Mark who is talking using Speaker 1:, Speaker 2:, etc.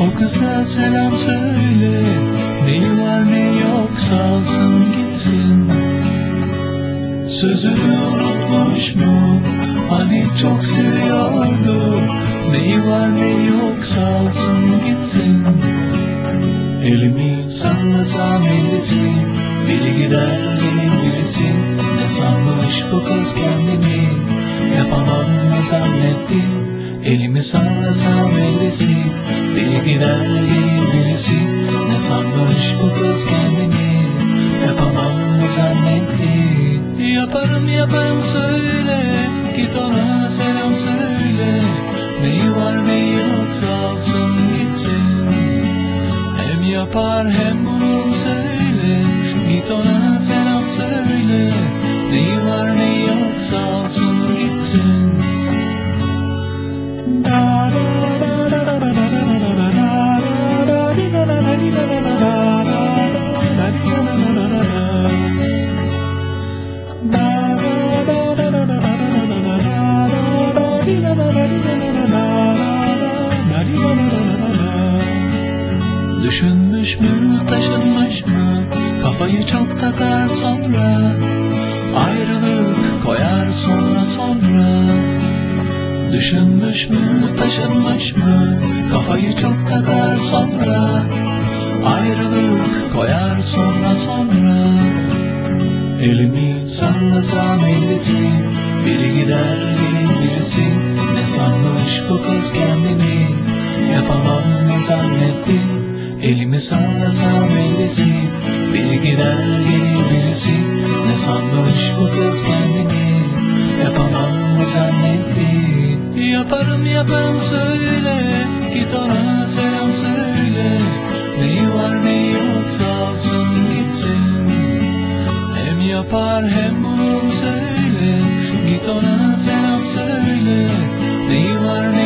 Speaker 1: O kıza selam söyle, neyi var ne yok salsın gitsin. Sözünü unutmuş mu? Hani çok seviyordu. Neyi var ne yok salsın gitsin. Elimi sallasam ellisi, biri gider gelir birisi. Ne sanmış bu kız kendini, yapamam mı zannetti. Elimi sallasam ellisi, biri gider gelir birisi. Ne sanmış bu kız kendini, yapamam mı zannetti. Yaparım söyle, git ona selam söyle. Neyi var ne yok salsın gitsin. Hem yapar hem bulur söyle, git ona selam söyle. Neyi var ne yok salsın gitsin. Düşünmüş mü, taşınmış mı, kafayı çok takar sonra, ayrılık koyar sonra. Düşünmüş mü, taşınmış mı, kafayı çok takar sonra, ayrılık koyar sonra. Elimi sallasam ellisi, biri gider gelir birisi. Ne sanmış bu kız kendini, yapamam mı zannetti. Elimi sallasam ellisi, biri gider gelir birisi. Ne sanmış bu kız kendini, yapamam mı zannetti. Yaparım söyle, git ona selam söyle. Neyi var ne yok salsın gitsin. Hem yapar hem bulur söyle, git ona selam söyle. Neyi var